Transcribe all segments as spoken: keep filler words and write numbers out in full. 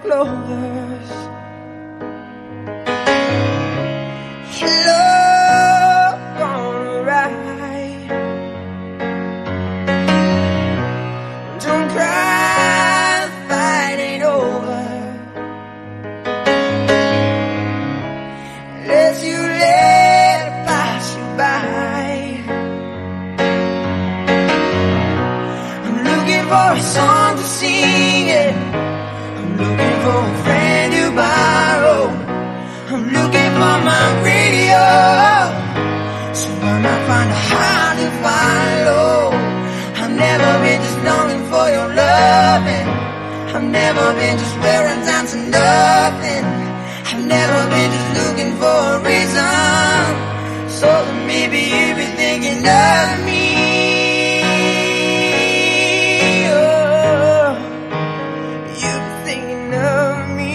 clovers. Hello, alright. Don't cry, the fight ain't over. Let you let it pass you by. I'm looking for a song to sing it. I'm looking for a friend to borrow. I'm looking for my radio, so I might find a heart to follow. I've never been just longing for your loving. I've never been just wearing down to nothing. I've never been just looking for a reason, so that maybe you be thinking of me. Oh, you be thinking of me.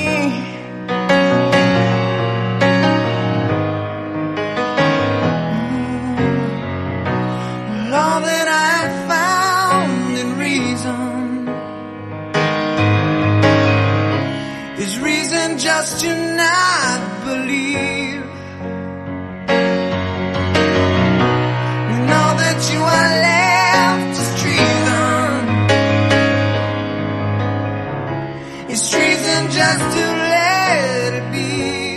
Well, all that I found in reason is reason just to not believe. And all that you are left is treason. It's treason just to let it be.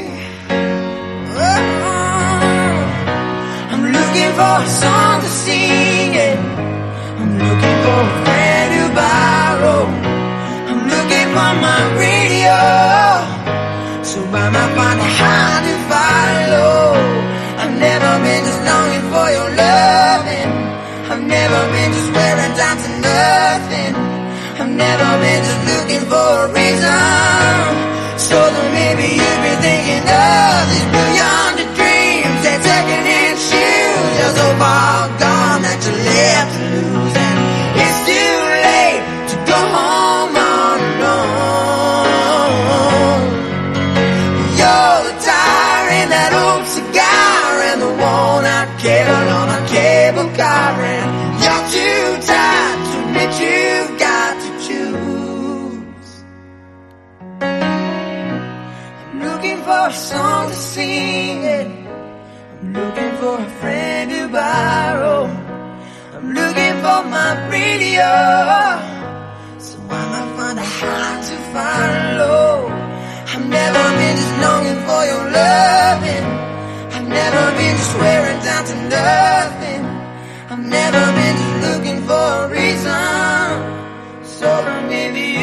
Oh, I'm looking for a song to sing it. I'm looking for a friend to borrow. I'm looking for my radio, so I might find a heart to follow. I've never been just longing for your loving. I've never been just wearing down to nothing. I've never been just looking for a reason, so that maybe you've been thinking of these blue yonder dreams. They're tucking in shoes, you're so far gone that you're left to lose. And it's too late to go home on alone. You're the tire in that old cigar and the worn-out cable on a cable car, and you're too tired to admit you've got to choose. I'm looking for a song to sing it. I'm looking for a friend to borrow. I'm looking for my radio, so I might find a heart to follow. I've never been just longing for your loving. I've never been just wearing down to nothing. I've never been just looking for a reason, so that maybe